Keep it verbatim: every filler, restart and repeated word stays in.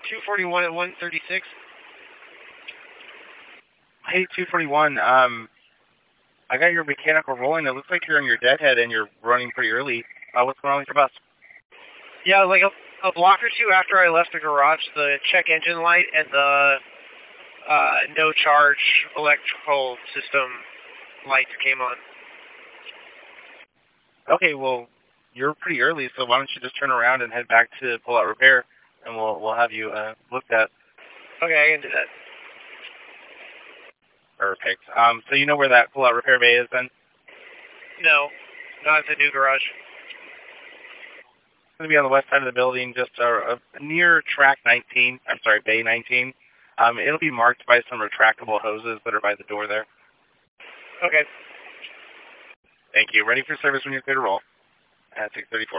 two forty-one at one thirty-six. Hey, two forty-one, um, I got your mechanical rolling. It looks like you're in your deadhead and you're running pretty early. Uh, what's going on with your bus? Yeah, like a, a block or two after I left the garage, the check engine light and the uh, no charge electrical system lights came on. Okay, well, you're pretty early, so why don't you just turn around and head back to pull out repair, and we'll we'll have you uh, looked at. Okay, I can do that. Perfect. Um, so you know where that pull out repair bay is then? No, not at the new garage. It's going to be on the west side of the building, just uh, uh, near track nineteen. I'm sorry, bay nineteen. Um, it'll be marked by some retractable hoses that are by the door there. Okay. Thank you. Ready for service when you're clear to roll. At six thirty-four.